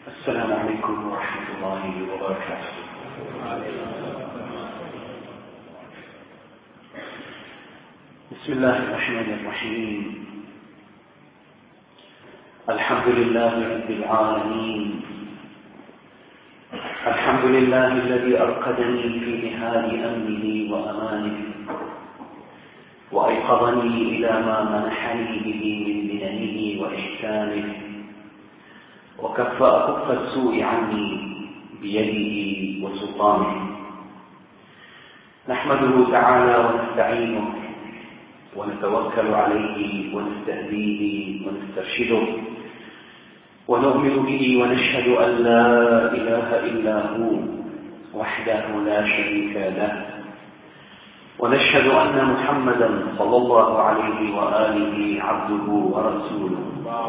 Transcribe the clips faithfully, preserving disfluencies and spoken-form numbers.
السلام عليكم ورحمة الله وبركاته. بسم الله الرحمن الرحيم. الحمد لله رب العالمين، الحمد لله الذي أرقدني في نهاد أمنه وأمانه، وأيقظني إلى ما منحني به من مننه وإحسانه، وكف أكف السوء عني بيده وسلطانه. نحمده تعالى ونستعينه ونتوكل عليه ونستهديه ونسترشده، ونؤمن به ونشهد أن لا إله إلا هو وحده لا شريك له، ونشهد أن محمدا صلى الله عليه وآله عبده ورسوله.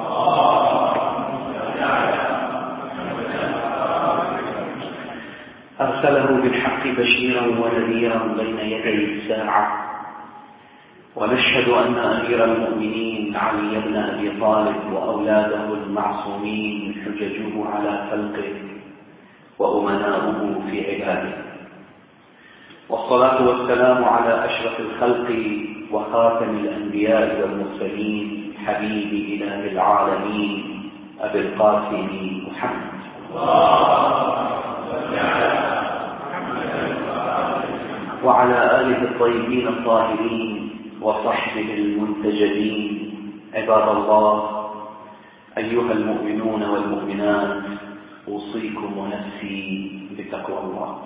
أرسله بالحق بشيرا ونذيرا بين يدي الساعة، ونشهد أن أمير المؤمنين علي بن أبي طالب وأولاده المعصومين حججه على خلقه وأمناؤه في عباده، والصلاة والسلام على أشرف الخلق وخاتم الأنبياء والمرسلين حبيب إله العالمين أبي القاسم محمد وعلى آله الطيبين الطاهرين وصحبه المنتجبين. عباد الله، أيها المؤمنون والمؤمنات، أوصيكم ونفسي بتقوى الله.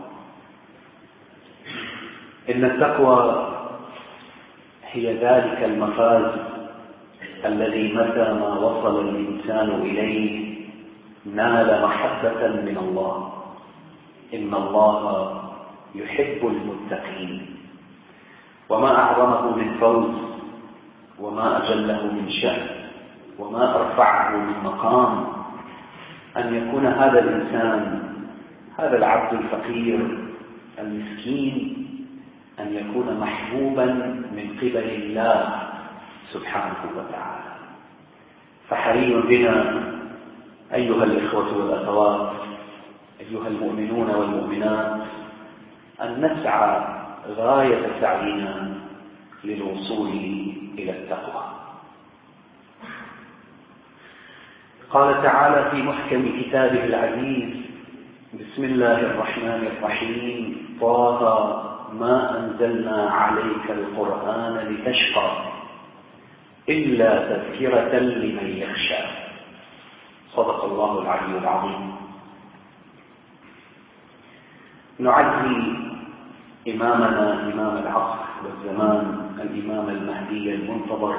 إن التقوى هي ذلك المفاز الذي متى ما وصل الإنسان إليه نال محبة من الله. إن الله يحب المتقين، وما أعظمه من فوز، وما أجله من شأن، وما أرفعه من مقام أن يكون هذا الإنسان، هذا العبد الفقير المسكين، أن يكون محبوبا من قبل الله سبحانه وتعالى. فحري بنا أيها الإخوة والأخوات، أيها المؤمنون والمؤمنات، أن نسعى غاية سعينا للوصول إلى التقوى. قال تعالى في محكم كتابه العزيز: بسم الله الرحمن الرحيم. طه ما أنزلنا عليك القرآن لتشقى إلا تذكرة لمن يخشى. صدق الله العلي العظيم. نعزي إمامنا إمام العصر والزمان الإمام المهدي المنتظر،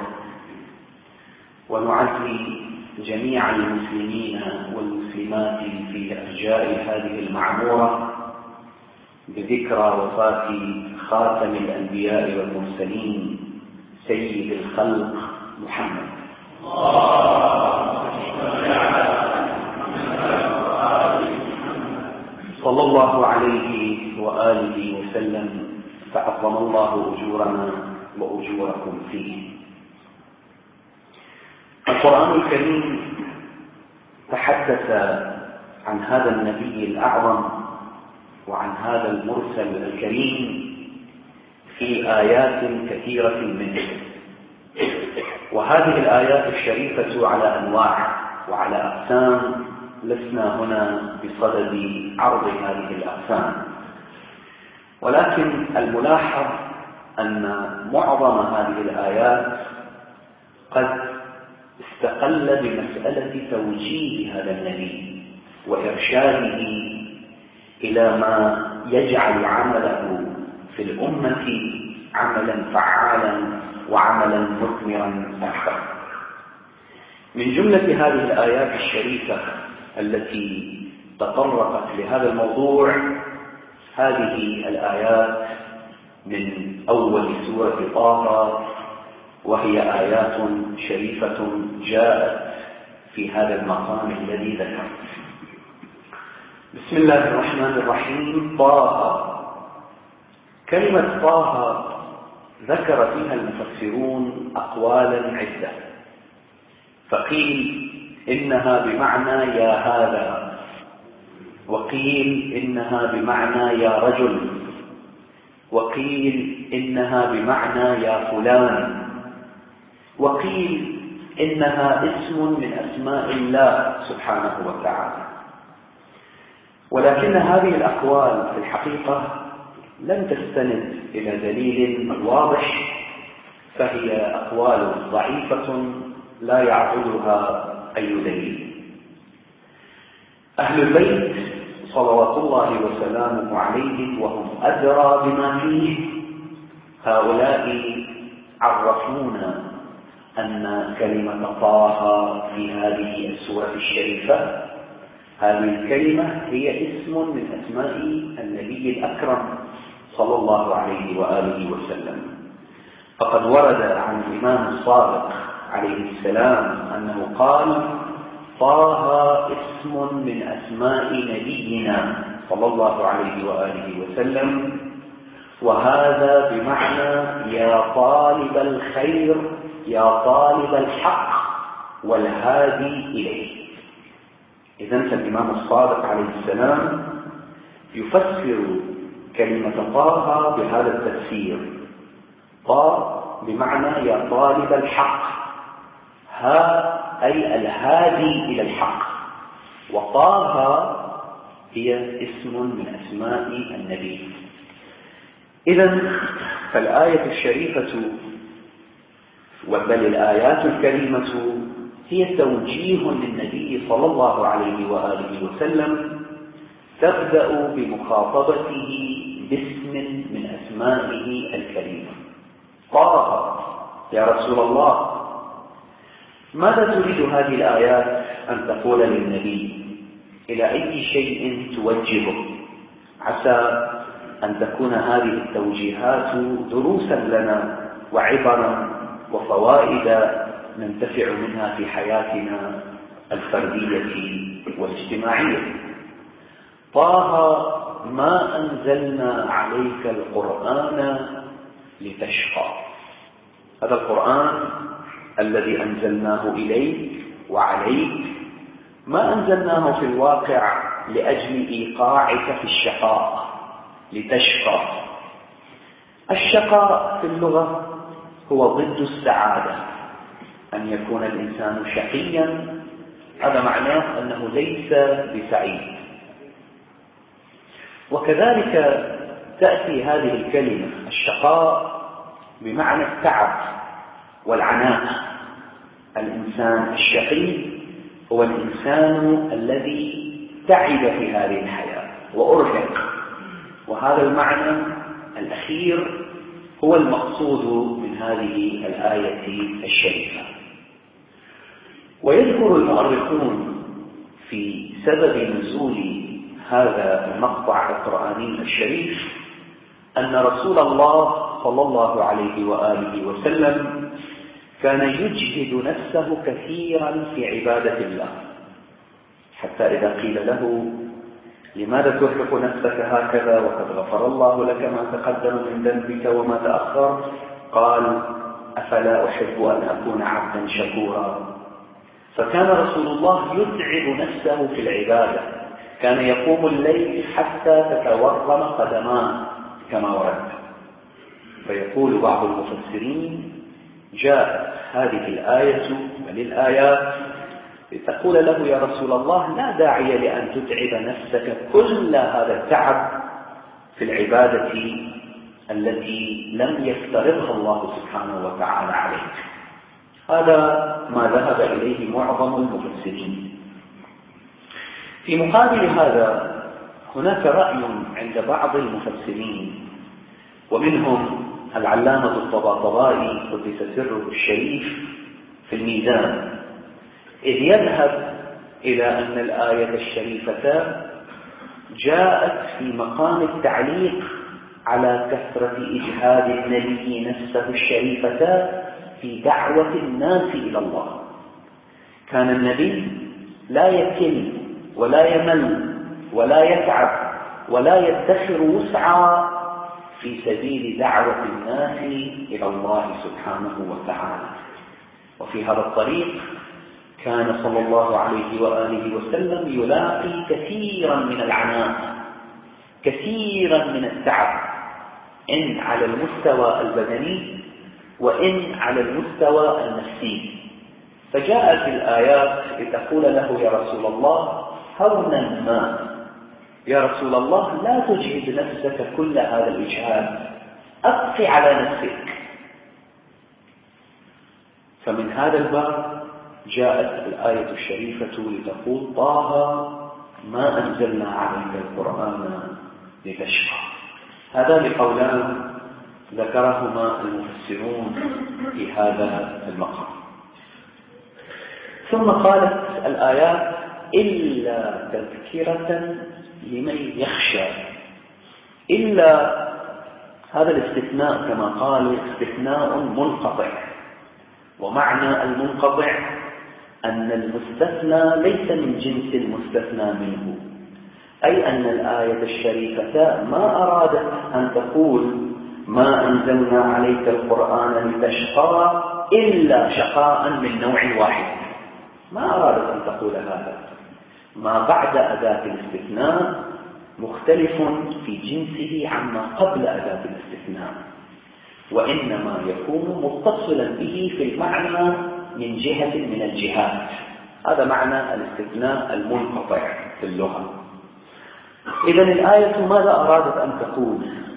ونعزي جميع المسلمين والمسلمات في أرجاء هذه المعمورة بذكرى وفاة خاتم الأنبياء والمرسلين سيد الخلق محمد صلى الله عليه وآله وسلم، فعظم الله أجورنا وأجوركم فيه. القرآن الكريم تحدث عن هذا النبي الأعظم وعن هذا المرسل الكريم في آيات كثيرة منه، وهذه الآيات الشريفة على أنواع وعلى أقسام، لسنا هنا بصدد عرض هذه الأقسام، ولكن الملاحظ أن معظم هذه الآيات قد استقل بمسألة توجيه هذا النبي وإرشاده إلى ما يجعل عمله في الأمة عملا فعالا وعملا مثمرا أكثر. من جملة هذه الآيات الشريفة التي تطرقت لهذا الموضوع هذه الآيات من أول سورة طه، وهي آيات شريفة جاءت في هذا المقام الذي ذكرت. بسم الله الرحمن الرحيم. طه. كلمة طه ذكر فيها المفسرون أقوالا عدة، فقيل إنها بمعنى يا هذا، وقيل إنها بمعنى يا رجل، وقيل إنها بمعنى يا فلان، وقيل إنها اسم من أسماء الله سبحانه وتعالى. ولكن هذه الأقوال في الحقيقة لم تستند إلى دليل واضح، فهي أقوال ضعيفة لا يعضدها أي دليل. أهل البيت صلوات الله وسلامه عليهم وهم أدرى بما فيه، هؤلاء عرفونا أن كلمة طه في هذه السورة الشريفة، هذه الكلمة هي اسم من أسماء النبي الأكرم صلى الله عليه وآله وسلم. فقد ورد عن الإمام الصادق عليه السلام أنه قال: طه اسم من أسماء نبينا صلى الله عليه وآله وسلم، وهذا بمعنى يا طالب الخير، يا طالب الحق والهادي إليه. إذن فالإمام الصادق عليه السلام يفسر كلمة طه بهذا التفسير: طه بمعنى يا طالب الحق، ها أي الهادي إلى الحق، وطه هي اسم من أسماء النبي. إذن فالآية الشريفة بل الآيات الكريمة هي توجيه للنبي صلى الله عليه وآله وسلم، تبدأ بمخاطبته باسم من أسمائه الكريمة: طه يا رسول الله. ماذا تريد هذه الآيات أن تقول للنبي؟ إلى أي شيء توجهه؟ عسى أن تكون هذه التوجيهات دروسا لنا وعبرا وفوائد ننتفع منها في حياتنا الفردية والاجتماعية. طه ما أنزلنا عليك القرآن لتشقى. هذا القرآن الذي أنزلناه إليك وعليك ما أنزلناه في الواقع لأجل إيقاعك في الشقاء لتشقى. الشقاء في اللغة هو ضد السعادة، أن يكون الإنسان شقيا هذا معناه أنه ليس بسعيد. وكذلك تأتي هذه الكلمة الشقاء بمعنى التعب والعناء. الإنسان الشقي هو الإنسان الذي تعب في هذه الحياة وأرهق، وهذا المعنى الأخير هو المقصود من هذه الآية الشريفة. ويذكر المؤرخون في سبب نزول هذا المقطع القرآني الشريف أن رسول الله صلى الله عليه وآله وسلم كان يجهد نفسه كثيرا في عبادة الله، حتى إذا قيل له: لماذا ترهق نفسك هكذا وقد غفر الله لك ما تقدم من ذنبك وما تأخر؟ قال: أفلا أحب أن أكون عبدا شكورا. فكان رسول الله يتعب نفسه في العبادة، كان يقوم الليل حتى تتورم قدماه كما ورد. فيقول بعض المفسرين: جاءت هذه الآية بل الآيات لتقول له: يا رسول الله لا داعي لأن تتعب نفسك كل هذا التعب في العبادة التي لم يفترضها الله سبحانه وتعالى عليك. هذا ما ذهب إليه معظم المفسرين. في مقابل هذا هناك رأي عند بعض المفسرين، ومنهم العلامة الطباطبائي قدس سره الشريف في الميزان، إذ يذهب إلى أن الآية الشريفة جاءت في مقام التعليق على كثرة إجهاد النبي نفسه الشريفة في دعوة الناس إلى الله. كان النبي لا يكل ولا يمل ولا يتعب ولا يدخر وسعا في سبيل دعوة الناس إلى الله سبحانه وتعالى. وفي هذا الطريق كان صلى الله عليه وآله وسلم يلاقي كثيرا من العناء، كثيرا من التعب، إن على المستوى البدني وإن على المستوى النفسي. فجاءت الآيات لتقول له يا رسول الله هونا ما، يا رسول الله لا تجهد نفسك كل هذا الإجهاد، أبقي على نفسك. فمن هذا الباب جاءت الآية الشريفة لتقول طه ما أنزلنا عليك القرآن لتشقى. هذا لقولان ذكرهما المفسرون في هذا المقام. ثم قالت الآيات إلا تذكرة لمن يخشى. إلا هذا الاستثناء كما قالوا استثناء منقطع، ومعنى المنقطع أن المستثنى ليس من جنس المستثنى منه، أي أن الآية الشريفة ما أرادت أن تقول ما أنزلنا عليك القرآن لتشقى إلا شقاء من نوع واحد، ما أرادت أن تقول هذا. ما بعد أداة الاستثناء مختلف في جنسه عما قبل أداة الاستثناء، وإنما يكون متصلا به في المعنى من جهة من الجهات. هذا معنى الاستثناء المنقطع في اللغة. إذن الآية ماذا أرادت أن تقول؟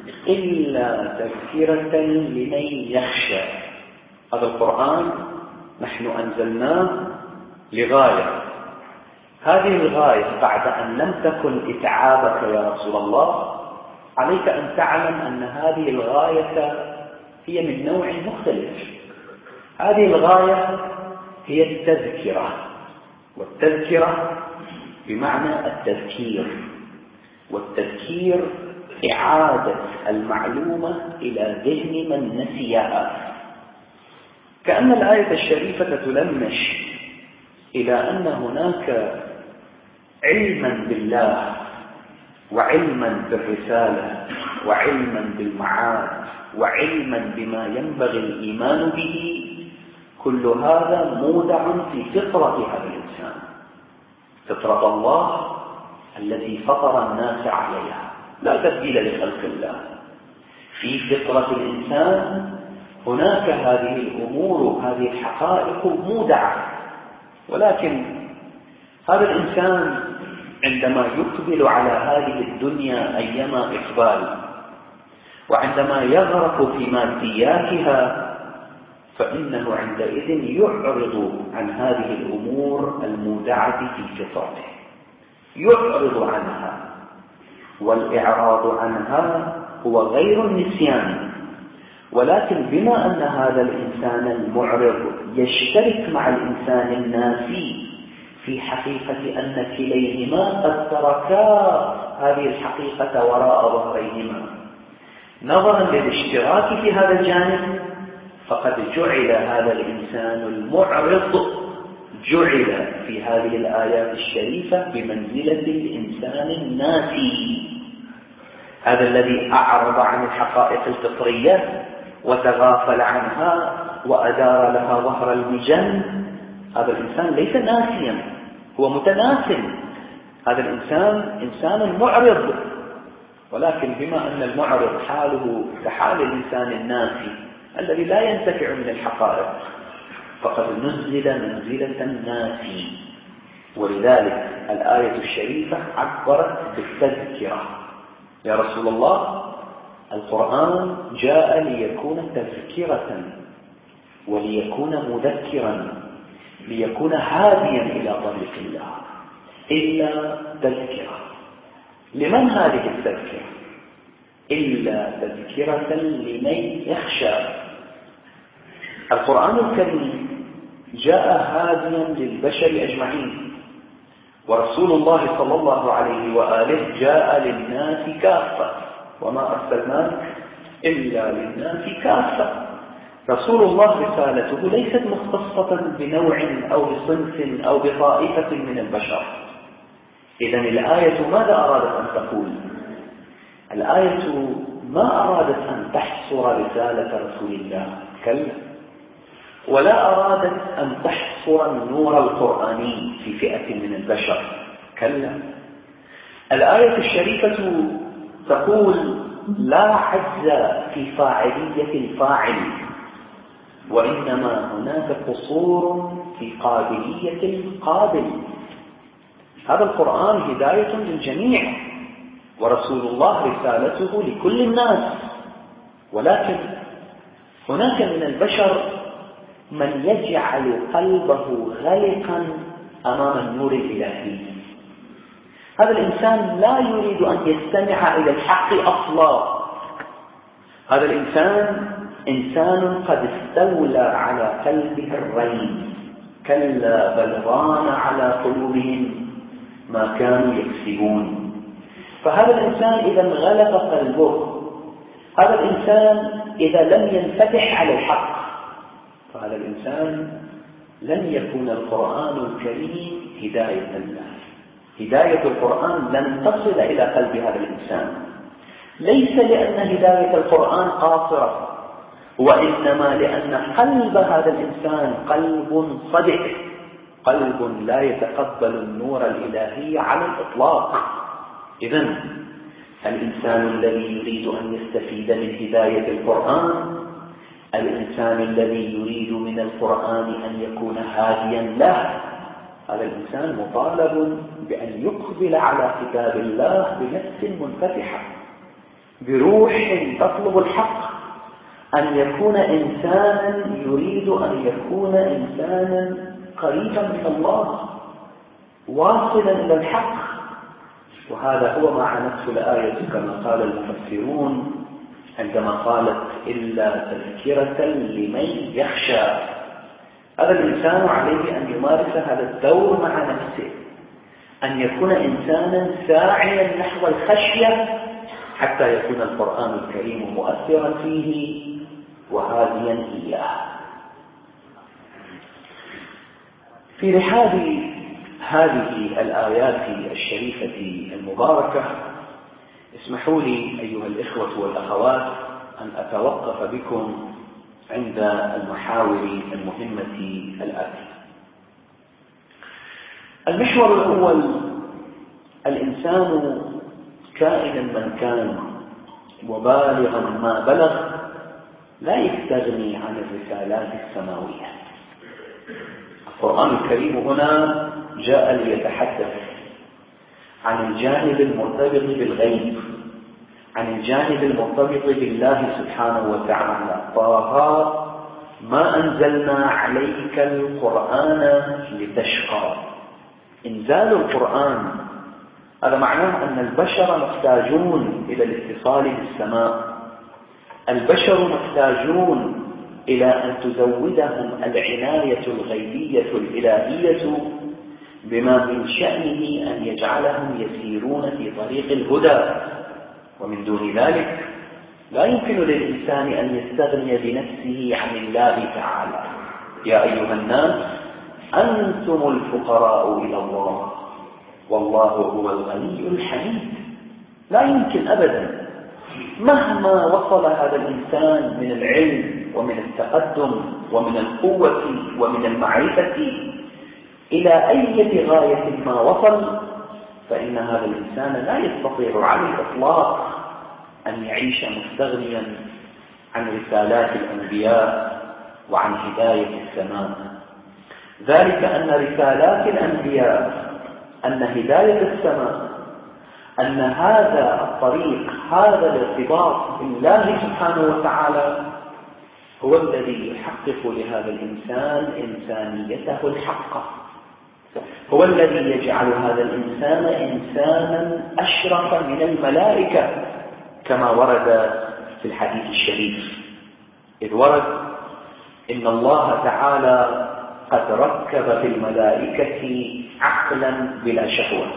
إلا تذكرة لمن يخشى. هذا القرآن نحن أنزلناه لغاية، هذه الغاية بعد أن لم تكن إتعابك يا رسول الله، عليك أن تعلم أن هذه الغاية هي من نوع مختلف. هذه الغاية هي التذكرة، والتذكرة بمعنى التذكير، والتذكير إعادة المعلومة إلى ذهن من نسيها. كأن الآية الشريفة تلمش إلى أن هناك علما بالله وعلما بالرسالة وعلما بالمعاد وعلما بما ينبغي الإيمان به، كل هذا مودع في فطرة هذا الإنسان، فطرة الله التي فطر الناس عليها، لا تبديل لخلق الله. في فطرة الإنسان هناك هذه الأمور، هذه الحقائق مودعة، ولكن هذا الإنسان عندما يقبل على هذه الدنيا أيما إقبال، وعندما يغرق في مادياتها، فإنه عندئذ يعرض عن هذه الأمور المودعة في فطرته، يعرض عنها. والإعراض عنها هو غير النسيان، ولكن بما أن هذا الإنسان المعرض يشترك مع الإنسان الناسي في حقيقة أن كليهما قد تركا هذه الحقيقة وراء ظهريهما، نظرا للاشتراك في هذا الجانب، فقد جعل هذا الإنسان المعرض جعل في هذه الآيات الشريفة بمنزلة الإنسان الناسي، هذا الذي أعرض عن الحقائق الفطرية وتغافل عنها وأدار لها ظهر المجن. هذا الإنسان ليس ناسيا، هو متناسٍ. هذا الإنسان إنسان معرض، ولكن بما أن المعرض حاله كحال الإنسان الناسي الذي لا ينتفع من الحقائق، فقد نزل منزلة الناسي. ولذلك الآية الشريفة عبرت بالتذكرة. يا رسول الله القرآن جاء ليكون تذكرة وليكون مذكرا، ليكون هاديا إلى طريق الله. إلا تذكرة. لمن هذه التذكرة؟ إلا تذكرة لمن يخشى. القرآن الكريم جاء هاديا للبشر أجمعين، ورسول الله صلى الله عليه وآله جاء للناس كافة، وما أرسلناك إلا للناس كافة. رسول الله رسالته ليست مختصة بنوع أو بصنف أو بطائفة من البشر. إذن الآية ماذا أرادت أن تقول؟ الآية ما أرادت أن تحصر رسالة رسول الله، كلا، ولا أرادت أن تحصر النور القرآني في فئة من البشر، كلا. الآية الشريفة تقول لا عجز في فاعلية الفاعل، وإنما هناك قصور في قابلية القابل. هذا القرآن هداية للجميع، ورسول الله رسالته لكل الناس، ولكن هناك من البشر من يجعل قلبه غلقا أمام النور الإلهي. هذا الإنسان لا يريد أن يستمع إلى الحق أصلا. هذا الإنسان إنسان قد استولى على قلبه الرين، كلا بل ران على قلوبهم ما كانوا يكسبون. فهذا الإنسان إذا انغلق قلبه، هذا الإنسان إذا لم ينفتح على الحق، فهذا الإنسان لن يكون القرآن الكريم هداية له. هداية القرآن لن تصل إلى قلب هذا الإنسان، ليس لأن هداية القرآن قاصرة، وإنما لأن قلب هذا الإنسان قلب صدق، قلب لا يتقبل النور الإلهي على الإطلاق. إذن الإنسان الذي يريد أن يستفيد من هداية القرآن، الإنسان الذي يريد من القرآن أن يكون هاديا له، هذا الإنسان مطالب بأن يقبل على كتاب الله بنفس منفتحة، بروح تطلب الحق، أن يكون إنسانا يريد أن يكون إنسانا قريبا من الله، واصلا إلى الحق. وهذا هو ما عنته الآية كما قال المفسرون عندما قالت إلا تذكرة لمن يخشى. هذا الإنسان عليه أن يمارس هذا الدور مع نفسه، أن يكون إنسانا ساعيا نحو الخشية حتى يكون القرآن الكريم مؤثرا فيه وهاديا إياه. في رحاب هذه الآيات الشريفة المباركة اسمحوا لي أيها الإخوة والأخوات أن أتوقف بكم عند المحاور المهمة الآتية. المحور الأول: الإنسان كائنا من كان وبالغا ما بلغ لا يستغني عن الرسالات السماوية. القرآن الكريم هنا جاء ليتحدث عن الجانب المرتبط بالغيب، عن الجانب المرتبط بالله سبحانه وتعالى. طه ما أنزلنا عليك القرآن لتشقى. إنزال القرآن هذا معناه أن البشر محتاجون إلى الاتصال بالسماء، البشر محتاجون إلى أن تزودهم العناية الغيبية الإلهية بما من شأنه أن يجعلهم يسيرون في طريق الهدى. ومن دون ذلك لا يمكن للإنسان أن يستغني بنفسه عن الله تعالى. يا أيها الناس أنتم الفقراء إلى الله والله هو الغني الحميد. لا يمكن أبدا، مهما وصل هذا الإنسان من العلم ومن التقدم ومن القوة ومن المعرفة إلى أي غاية ما وصل، فإن هذا الإنسان لا يستطيع على الإطلاق أن يعيش مستغنيا عن رسالات الأنبياء وعن هداية السماء. ذلك أن رسالات الأنبياء، أن هداية السماء، أن هذا الطريق، هذا الارتباط بالله سبحانه وتعالى هو الذي يحقق لهذا الإنسان إنسانيته الحقة، هو الذي يجعل هذا الإنسان إنسانا أشرف من الملائكة كما ورد في الحديث الشريف، إذ ورد إن الله تعالى قد ركب في الملائكة عقلا بلا شهوة،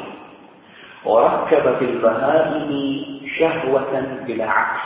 وركب في البهائم شهوة بلا عقل،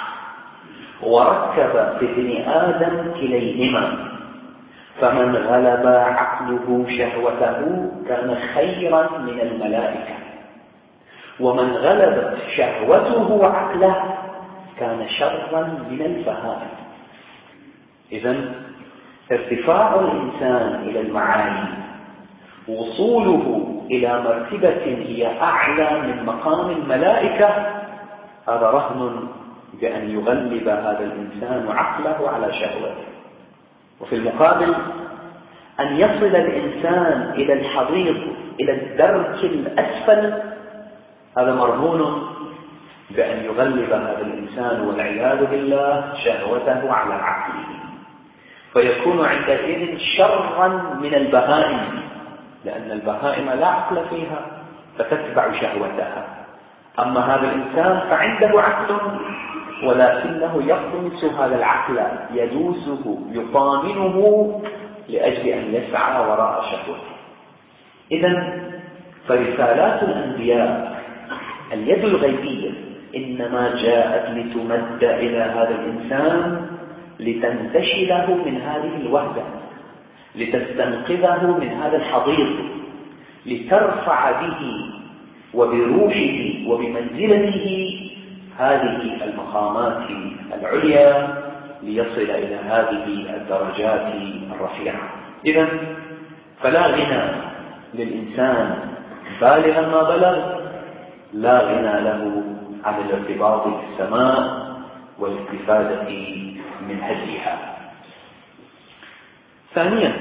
وركب في ابن آدم كليهما، فمن غلب عقله شهوته كان خيرا من الملائكة، ومن غلبت شهوته عقله كان شرا من البهائم. إذن ارتفاع الإنسان إلى المعالي، وصوله إلى مرتبة هي أعلى من مقام الملائكة، هذا رهن بأن يغلب هذا الإنسان عقله على شهوته. وفي المقابل أن يصل الإنسان إلى الحضيض، إلى الدرك الأسفل، هذا مرهون بأن يغلب هذا الإنسان والعياذ بالله شهوته على عقله، فيكون عندئذ شرا من البهائم، لأن البهائم لا عقل فيها فتتبع شهوتها. أما هذا الإنسان فعنده عقل، ولكنه يطمس هذا العقل، يدوسه، يطامنه لأجل أن يسعى وراء شهوته. إذن فرسالات الأنبياء اليد الغيبية إنما جاءت لتمد إلى هذا الإنسان لتنتشله من هذه الوحدة، لتستنقذه من هذا الحضيض، لترفع به وبروحه وبمنزلته هذه المقامات العليا، ليصل إلى هذه الدرجات الرفيعة. إذن فلا غنى للإنسان بالغا ما بلغ، لا غنى له عن الارتباط بالسماء والاستفادة من هديها. ثانيا،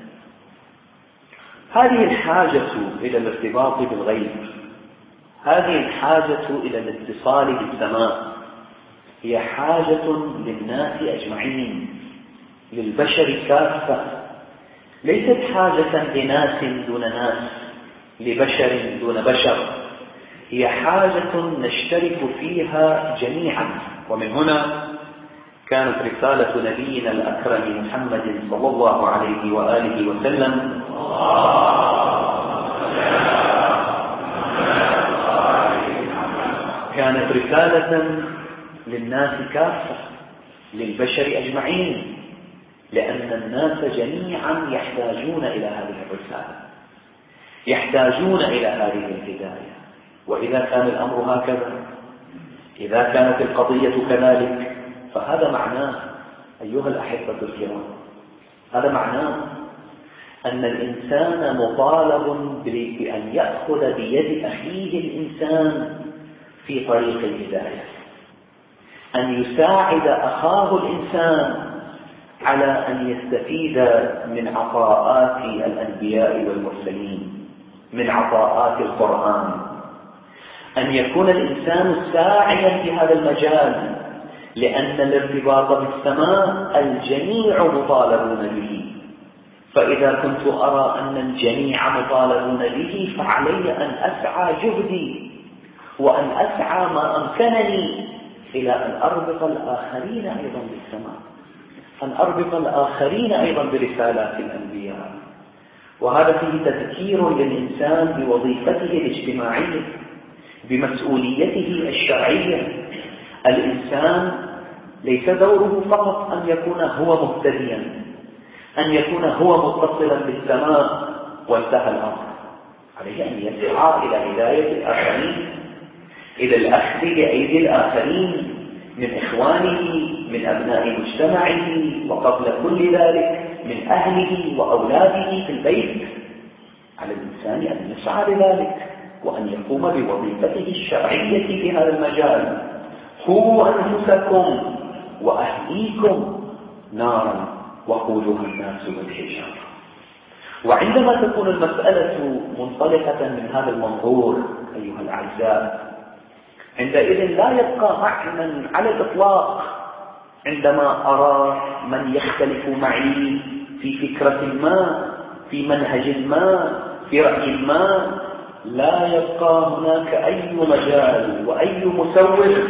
هذه الحاجة إلى الارتباط بالغيب، هذه الحاجة إلى الاتصال بالسماء هي حاجة للناس أجمعين، للبشر كافة، ليست حاجة لناس دون ناس، لبشر دون بشر، هي حاجة نشترك فيها جميعا. ومن هنا كانت رسالة نبينا الأكرم محمد صلى الله عليه وآله وسلم كانت رسالة للناس كافة، للبشر أجمعين، لأن الناس جميعا يحتاجون إلى هذه الرسالة، يحتاجون إلى هذه الهداية. وإذا كان الأمر هكذا، إذا كانت القضية كذلك، فهذا معناه أيها الأحبة الكرام، هذا معناه أن الإنسان مطالب بأن يأخذ بيد أخيه الإنسان في طريق الهداية، أن يساعد أخاه الإنسان على أن يستفيد من عطاءات الأنبياء والمرسلين، من عطاءات القرآن، أن يكون الإنسان ساعيا في هذا المجال، لأن الارتباط بالسماء الجميع مطالبون به. فإذا كنت أرى أن الجميع مطالبون به، فعلي أن أسعى جهدي وأن أسعى ما أمكنني إلى أن أربط الآخرين أيضا بالسماء، أن أربط الآخرين أيضا برسالات الأنبياء. وهذا فيه تذكير للإنسان بوظيفته الاجتماعية، بمسؤوليته الشرعية. الإنسان ليس دوره فقط أن يكون هو مهتديا، أن يكون هو متصلا بالسماء وانتهى الأمر، عليه أن يسعى إلى هداية الآخرين، إلى الأخذ بأيدي الآخرين من إخوانه، من أبناء مجتمعه، وقبل كل ذلك من أهله وأولاده في البيت. على الإنسان أن يسعى لذلك وأن يقوم بوظيفته الشرعية في هذا المجال. قوا أنفسكم وأهليكم نارا وقودها الناس والحجارة. وعندما تكون المسألة منطلقة من هذا المنظور أيها الأعزاء، عندئذ لا يبقى معنى على الإطلاق عندما أرى من يختلف معي في فكرة ما، في منهج ما، في رأي ما، لا يبقى هناك أي مجال وأي مسوغ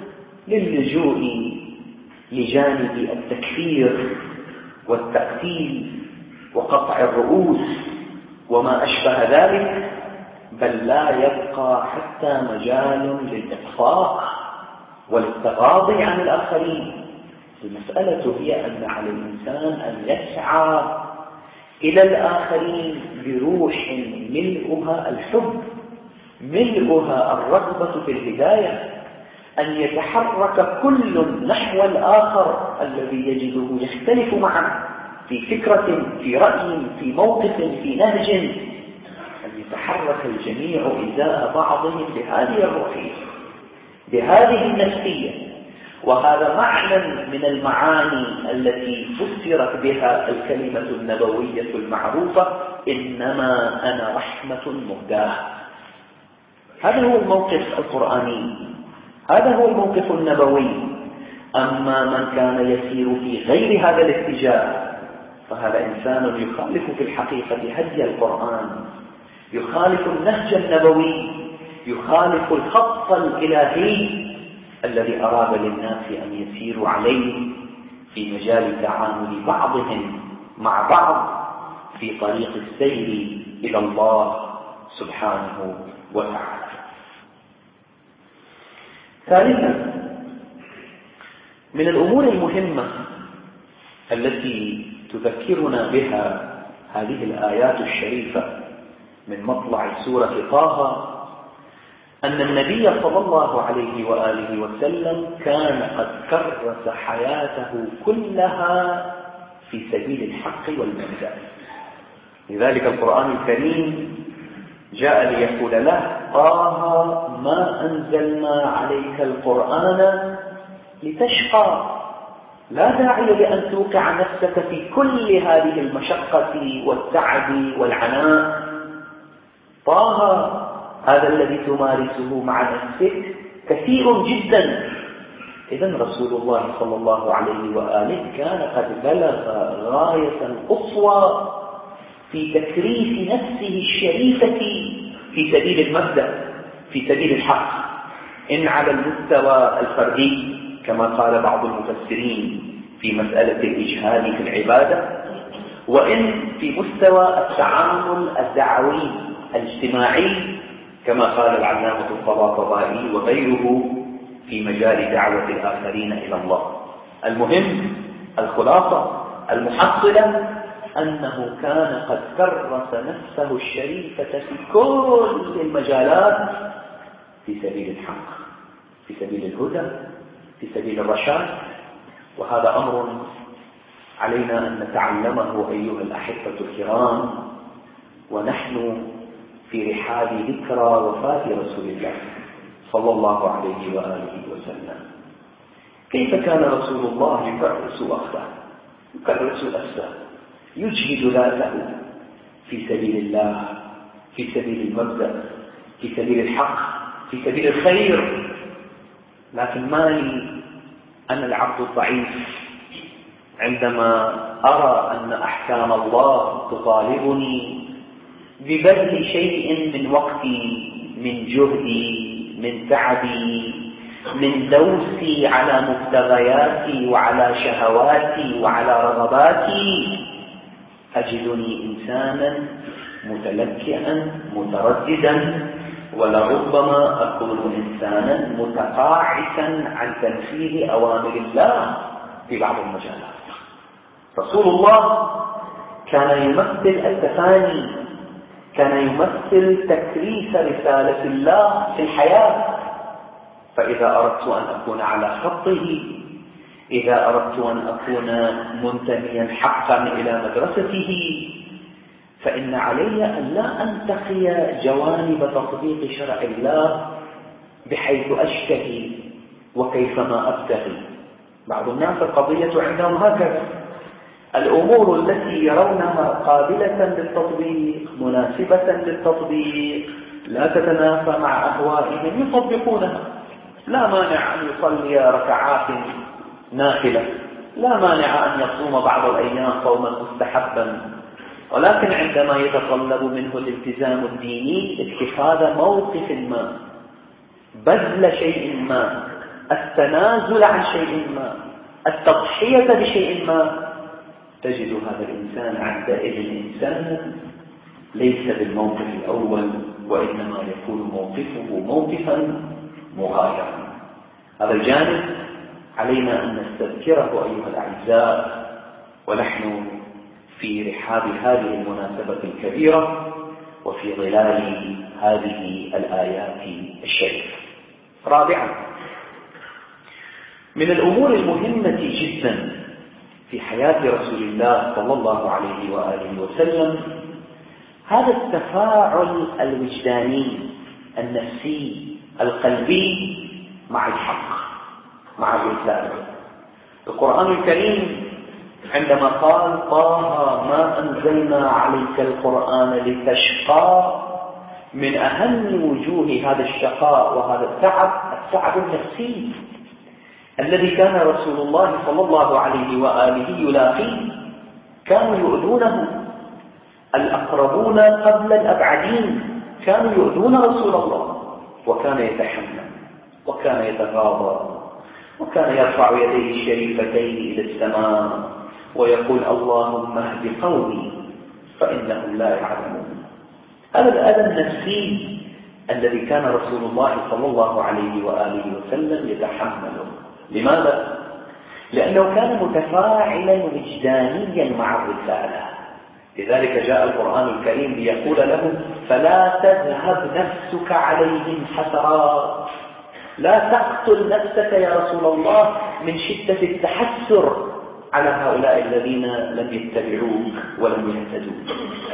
للجوء لجانب التكفير والتقتيل وقطع الرؤوس وما أشبه ذلك، بل لا يبقى حتى مجال للإطفاء والتغاضي عن الآخرين. المسألة هي أن على الإنسان أن يسعى إلى الآخرين بروح ملؤها الحب، ملؤها الرغبة في الهداية، أن يتحرك كل نحو الآخر الذي يجده يختلف معه، في فكرة، في رأي، في موقف، في نهج، أن يتحرك الجميع إزاء بعضهم بهذه الروحية، بهذه النفسية. وهذا معنى من المعاني التي فسرت بها الكلمة النبوية المعروفة: إنما أنا رحمة مهداة. هذا هو الموقف القرآني، هذا هو الموقف النبوي. أما من كان يسير في غير هذا الاتجاه فهذا إنسان يخالف في الحقيقة هدي القرآن، يخالف النهج النبوي، يخالف الخط الإلهي الذي أراد للناس أن يسيروا عليه في مجال تعامل بعضهم مع بعض في طريق السير إلى الله سبحانه وتعالى. ثالثا، من الأمور المهمة التي تذكرنا بها هذه الآيات الشريفة من مطلع سورة طه أن النبي صلى الله عليه وآله وسلم كان قد كرس حياته كلها في سبيل الحق والمبدأ. لذلك القرآن الكريم جاء ليقول له: طه ما أنزلنا عليك القرآن لتشقى. لا داعي لأن توقع نفسك في كل هذه المشقة والتعب والعناء. طه هذا الذي تمارسه مع نفسك كثير جدا. إذن رسول الله صلى الله عليه وآله كان قد بلغ غاية القصوى في تكريس نفسه الشريفة في سبيل المبدأ، في سبيل الحق، إن على المستوى الفردي كما قال بعض المفسرين في مسألة الإجهاد في العبادة، وإن في مستوى التعامل الدعوي الاجتماعي كما قال العلامة الطباطبائي وغيره في مجال دعوة الآخرين إلى الله. المهم، الخلاصة المحصلة أنه كان قد كرس نفسه الشريفة في كل المجالات في سبيل الحق، في سبيل الهدى، في سبيل الرشاد. وهذا أمر علينا أن نتعلمه أيها الأحبة الكرام ونحن في رحاب ذكرى وفاة رسول الله صلى الله عليه وآله وسلم. كيف كان رسول الله يكرس وقته، يكرس نفسه، يجهد ذاته في سبيل الله، في سبيل المبدأ، في سبيل الحق، في سبيل الخير. لكن ما لي أنا العبد الضعيف عندما أرى أن أحكام الله تطالبني ببذل شيء من وقتي، من جهدي، من تعبي، من دوسي على مبتغياتي وعلى شهواتي وعلى رغباتي، أجدني إنسانا متلكئا مترددا، ولربما أكون إنسانا متقاعسا عن تنفيذ أوامر الله في بعض المجالات. رسول الله كان يمثل التفاني، كان يمثل تكريس رسالة الله في الحياة. فإذا أردت أن أكون على خطه، إذا أردت أن أكون منتميا حقا إلى مدرسته، فإن علي أن لا أنتقي جوانب تطبيق شرع الله بحيث أشتهي وكيفما أبتغي. بعض الناس القضية عندهم هكذا، الأمور التي يرونها قابلة للتطبيق، مناسبة للتطبيق، لا تتنافى مع أهوائهم، يطبقونها. لا مانع أن يصلي ركعات نافلة، لا مانع أن يصوم بعض الأيام صوما مستحبا، ولكن عندما يتطلب منه الالتزام الديني اتخاذ موقف ما، بذل شيء ما، التنازل عن شيء ما، التضحية بشيء ما، تجد هذا الإنسان عندئذ إنسانا ليس بالموقف الأول، وإنما يكون موقفه موقفا مغايرا. هذا الجانب علينا أن نستذكره أيها الأعزاء ونحن في رحاب هذه المناسبة الكبيرة وفي ظلال هذه الآيات الشريفة. رابعا، من الأمور المهمة جدا في حياة رسول الله صلى الله عليه وآله وسلم هذا التفاعل الوجداني النفسي القلبي مع الحق، مع الرسالة. القرآن الكريم عندما قال طه ما أنزلنا عليك القرآن لتشقى، من أهم وجوه هذا الشقاء وهذا التعب التعب النفسي الذي كان رسول الله صلى الله عليه وآله يلاقيه. كانوا يؤذونه، الأقربون قبل الأبعدين كانوا يؤذون رسول الله، وكان يتحمل وكان يتغاضى وكان يرفع يديه الشريفتين إلى السماء ويقول اللهم اهد قومي فإنهم لا يعلمون. هذا الأذى النفسي الذي كان رسول الله صلى الله عليه وآله وسلم يتحمله. لماذا؟ لأنه كان متفاعلا وجدانيا مع الرسالة. لذلك جاء القرآن الكريم ليقول لهم فلا تذهب نفسك عليهم حسرات، لا تقتل نفسك يا رسول الله من شدة التحسر على هؤلاء الذين لم يتبعوك ولم يهتدوك.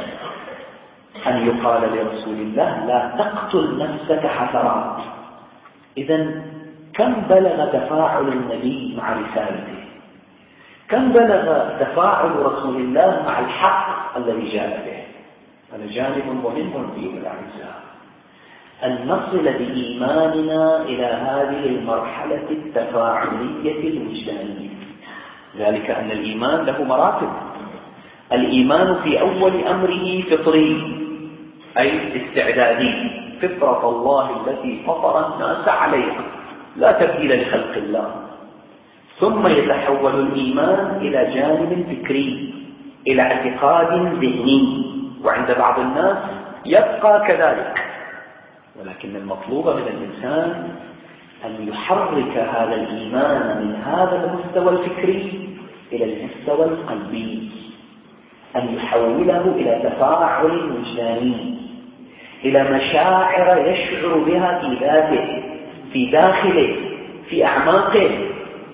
أن يقال لرسول الله لا تقتل نفسك حسرات. إذن كم بلغ تفاعل النبي مع رسالته، كم بلغ تفاعل رسول الله مع الحق الذي جاء به. هذا جانب مهم في الأعزاء، أن نصل بإيماننا إلى هذه المرحلة التفاعلية الوجدانية. ذلك أن الإيمان له مراتب. الإيمان في أول أمره فطري، أي استعدادي، فطرة الله التي فطر الناس عليها لا تبديل لخلق الله. ثم يتحول الإيمان إلى جانب فكري، إلى اعتقاد ذهني، وعند بعض الناس يبقى كذلك. ولكن المطلوب من الإنسان أن يحرك هذا الإيمان من هذا المستوى الفكري إلى المستوى القلبي، أن يحوله إلى تفاعل وجداني، إلى مشاعر يشعر بها في ذاته، في داخله، في أعماقه.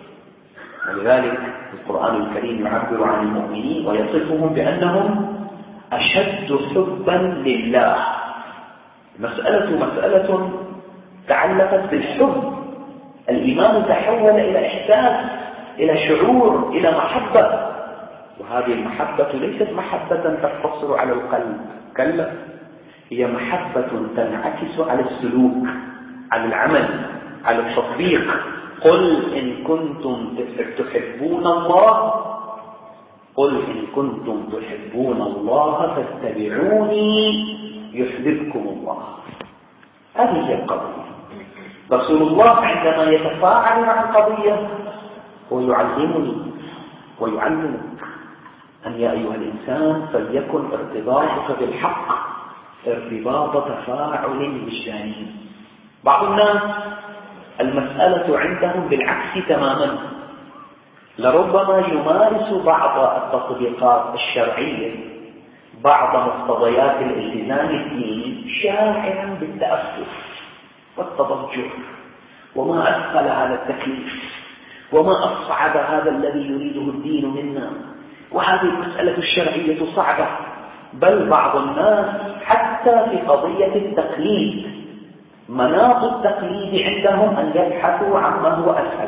ولذلك القرآن الكريم يعبر عن المؤمنين ويصفهم بأنهم أشد حبا لله. مسألة مسألة تعلقت بالحب. الإيمان تحول إلى إحساس، إلى شعور، إلى محبة. وهذه المحبة ليست محبة تقتصر على القلب، كلا، هي محبة تنعكس على السلوك، على العمل، على التطبيق. قل إن كنتم تحبون الله قل إن كنتم تحبون الله فاتبعوني يحببكم الله. هذه هي القضية. رسول الله عندما يتفاعل مع القضية هو يعلمني ويعلمك أن يا أيها الإنسان فليكن ارتباطك بالحق ارتباط تفاعل وجداني. بعض الناس المسألة عندهم بالعكس تماما، لربما يمارس بعض التطبيقات الشرعية، بعض مقتضيات الالتزام الديني، شاعرا بالتأسف والتضجر، وما أثقل هذا التكليف، وما أصعب هذا الذي يريده الدين منا، وهذه المسألة الشرعية صعبة. بل بعض الناس حتى في قضية التقليد، مناط التقليد عندهم أن يبحثوا عما هو أسهل.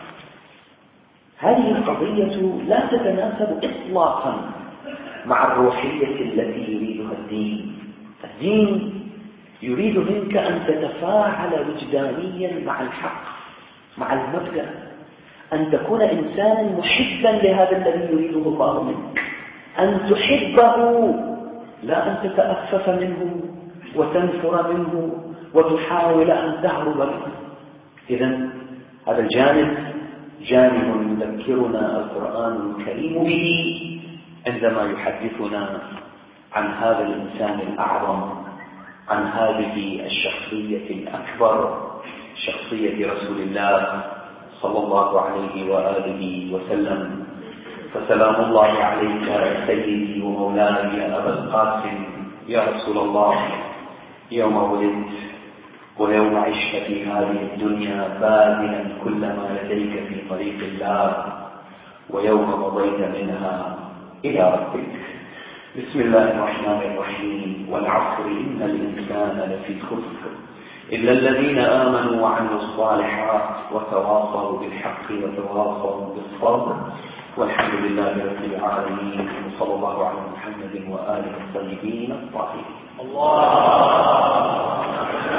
هذه القضية لا تتناسب إطلاقا مع الروحية التي يريدها الدين. الدين يريد منك أن تتفاعل وجدانيا مع الحق، مع المبدأ، أن تكون إنسانا محبا لهذا الذي يريده الله منك، أن تحبه لا أن تتأفف منه وتنفر منه وتحاول أن تهرب منه. إذن هذا الجانب جانب يذكرنا القرآن الكريم به عندما يحدثنا عن هذا الإنسان الأعظم، عن هذه الشخصية الأكبر، شخصية رسول الله صلى الله عليه وآله وسلم. فسلام الله عليك يا سيدي ومولاي يا أبا القاسم يا رسول الله، يوم ولدت ويوم عشت في هذه الدنيا باذلا كل ما لديك في طريق الله، ويوم مضيت منها إلى ربك. بسم الله الرحمن الرحيم. والعصر إن الإنسان لفي خسر إلا الذين آمنوا وعملوا الصالحات وتواصوا بالحق وتواصوا بالصبر والحمد لله رب العالمين. وصلى الله على محمد وآله الطيبين الطاهرين. الله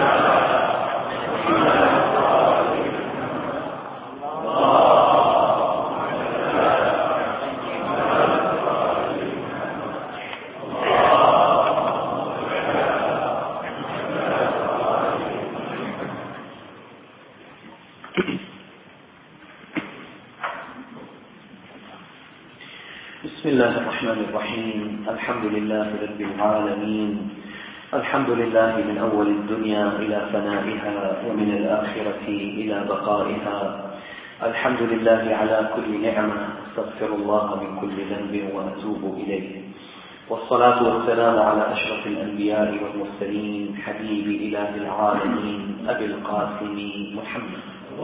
بسم الله الرحمن الرحيم. الحمد لله رب العالمين. الحمد لله من أول الدنيا إلى فنائها ومن الآخرة إلى بقائها. الحمد لله على كل نعمة. استغفر الله من كل ذنب وأتوب إليه. والصلاة والسلام على أشرف الأنبياء والمرسلين حبيب إله العالمين أبي القاسم محمد.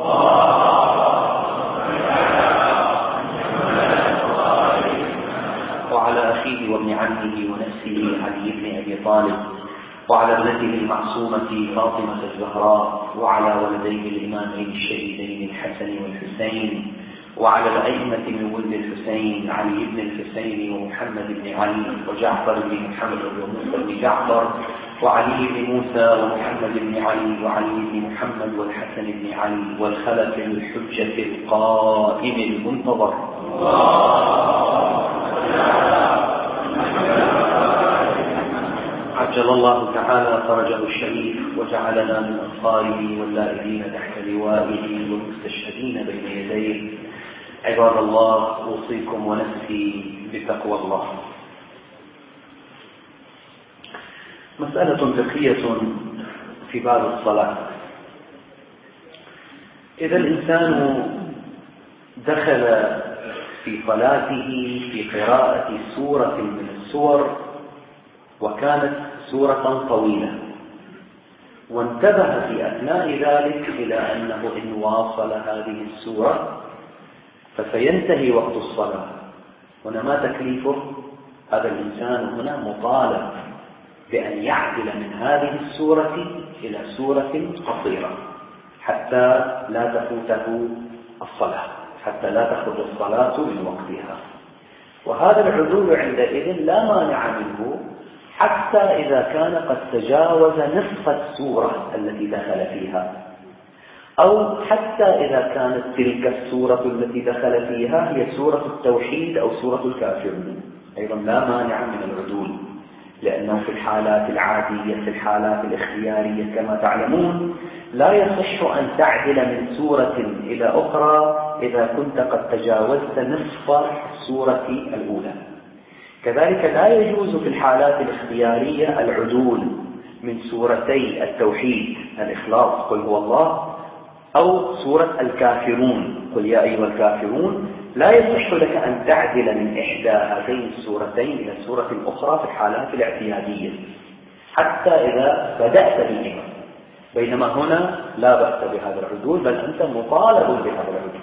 وعلى أخيه وابن عمه ونفسه علي بن أبي طالب، وعلى ابنته المعصومة فاطمة الزهراء، وعلى ولديه الإمامين الشهيدين الحسن والحسين، وعلى الأئمة من ولد الحسين علي بن الحسين ومحمد بن علي وجعفر بن محمد وموسى بن جعفر وعلي بن موسى ومحمد بن علي وعلي بن محمد والحسن بن علي والخلف الحجة القائم المنتظر. عجل الله تعالى فرجه الشريف وجعلنا من أنصاره واللائذين تحت لوائه والمستشهدين بين يديه. عباد الله، أوصيكم ونفسي بتقوى الله. مسألة فقهية في باب الصلاة. إذا الإنسان دخل في صلاته في قراءة سورة من السور وكانت سورة طويلة، وانتبه في أثناء ذلك إلى أنه إن واصل هذه السورة فسينتهي وقت الصلاة، هنا ما تكليفه؟ هذا الإنسان هنا مطالب بأن يعدل من هذه السورة إلى سورة قصيرة حتى لا تفوته الصلاة، حتى لا تخرج الصلاة من وقتها. وهذا العدول عندئذ لا مانع منه حتى إذا كان قد تجاوز نصف السورة التي دخل فيها، أو حتى إذا كانت تلك السورة التي دخل فيها هي سورة التوحيد أو سورة الكافرون، أيضا لا مانع من العدول، لأنه في الحالات العادية في الحالات الاختيارية كما تعلمون لا يصح أن تعدل من سورة إلى أخرى إذا كنت قد تجاوزت نصف السورة الأولى. كذلك لا يجوز في الحالات الاختيارية العدول من سورتي التوحيد الإخلاص قل هو الله أو سورة الكافرون قل يا أيها الكافرون، لا يصح لك أن تعدل من إحدى هذين السورتين إلى سورة أخرى في الحالات الاعتيادية حتى إذا بدأت بهما، بينما هنا لا بأس بهذا العدول، بل أنت مطالب بهذا العدول.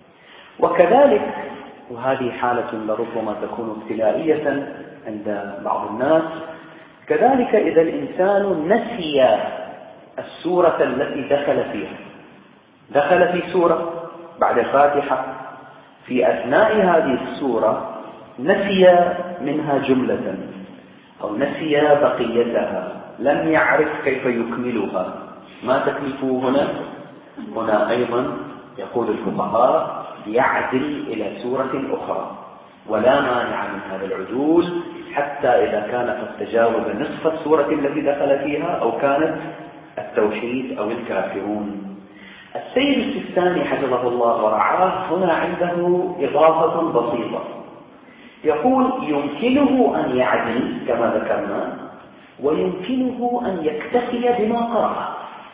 وكذلك، وهذه حالة لربما تكون ابتلائية عند بعض الناس، كذلك إذا الإنسان نسي السورة التي دخل فيها، دخل في سورة بعد الفاتحة، في أثناء هذه السورة نسي منها جملة أو نسي بقيتها، لم يعرف كيف يكملها، ما تكلفه هنا؟ هنا أيضا يقول الفقهاء يعدل إلى سورة أخرى، ولا مانع من هذا العدول حتى إذا كان قد تجاوز نصف السورة التي دخل فيها أو كانت التوحيد أو الكافرون. السيد السيستاني حفظه الله ورعاه هنا عنده إضافة بسيطة، يقول يمكنه أن يعدل كما ذكرنا، ويمكنه أن يكتفي بما قرأه،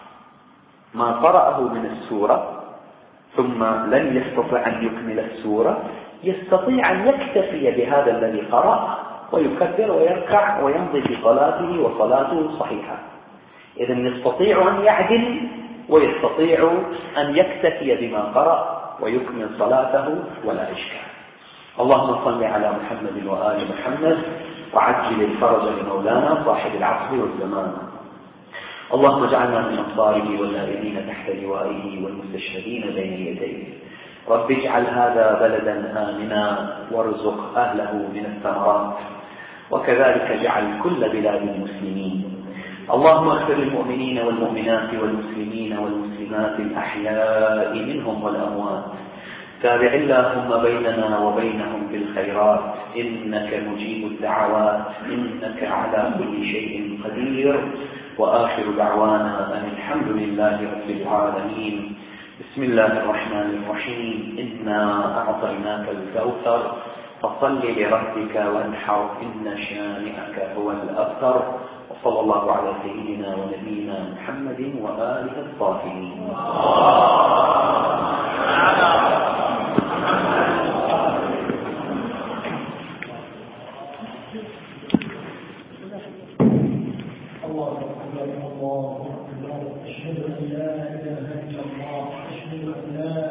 ما قرأه من السورة ثم لن يستطيع أن يكمل السورة، يستطيع أن يكتفي بهذا الذي قرأ ويكبر ويركع ويمضي في صلاته وصلاته صحيحة. إذن يستطيع أن يعدل ويستطيع أن يكتفي بما قرأ ويكمل صلاته ولا إشكال. اللهم صل على محمد وآل محمد وعجل الفرج لمولانا صاحب العصر والزمان. اللهم اجعلنا من أنصاره والآمنين تحت لوائه والمستشهدين بين يديه. رب اجعل هذا بلدا آمنا وارزق أهله من الثمرات، وكذلك اجعل كل بلاد المسلمين. اللهم اغفر للمؤمنين والمؤمنات والمسلمين والمسلمات الأحياء منهم والأموات. تابع اللهم بيننا وبينهم بالخيرات، إنك مجيب الدعوات، إنك على كل شيء قدير. وآخر دعوانا أن الحمد لله رب العالمين. بسم الله الرحمن الرحيم. إنا أعطيناك الكوثر فصل لربك وانحر إن شانئك هو الأبتر. وصلى الله على سيدنا ونبينا محمد وآله الطاهرين. الله أكبر الله أكبر. أشهد أن لا إله إلا الله. أشهد أن لا